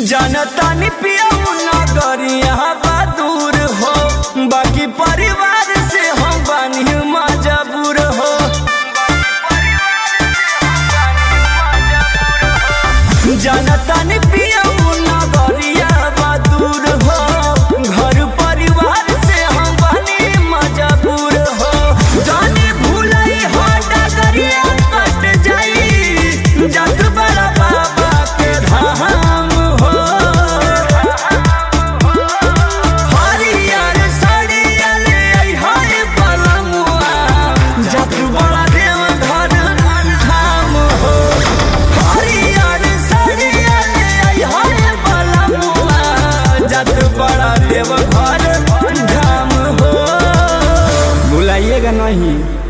जनता नि पियाऊ नगरिया बहादुर हो, बाकी परिवार से हम बानी मजबूर हो। जनता नि पियाऊ नगरिया बहादुर हो, घर परिवार से हम बानी मजबूर हो। जानी भूलई हो डगरिया कट जाई, जत बड़ा बाबा के धाम हो। हरियर साड़िया ले आई हाय बलमुआ, जत बड़ा देव घर धाम हो। हरियर साड़िया ले आई हाय बलमुआ, जत बड़ा देव घर धाम हो। भुलाइएगा नहीं।